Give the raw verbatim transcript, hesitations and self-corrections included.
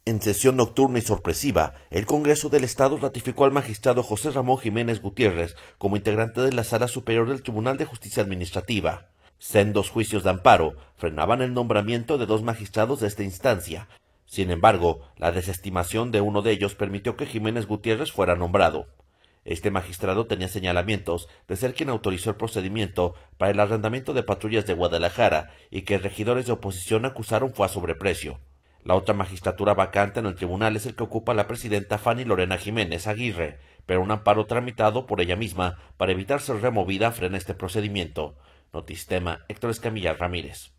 En sesión nocturna y sorpresiva, el Congreso del Estado ratificó al magistrado José Ramón Jiménez Gutiérrez como integrante de la Sala Superior del Tribunal de Justicia Administrativa. Sendos juicios de amparo frenaban el nombramiento de dos magistrados de esta instancia. Sin embargo, la desestimación de uno de ellos permitió que Jiménez Gutiérrez fuera nombrado. Este magistrado tenía señalamientos de ser quien autorizó el procedimiento para el arrendamiento de patrullas de Guadalajara y que regidores de oposición acusaron fue a sobreprecio. La otra magistratura vacante en el tribunal es el que ocupa la presidenta Fanny Lorena Jiménez Aguirre, pero un amparo tramitado por ella misma para evitar ser removida frena este procedimiento. Notistema, Héctor Escamilla Ramírez.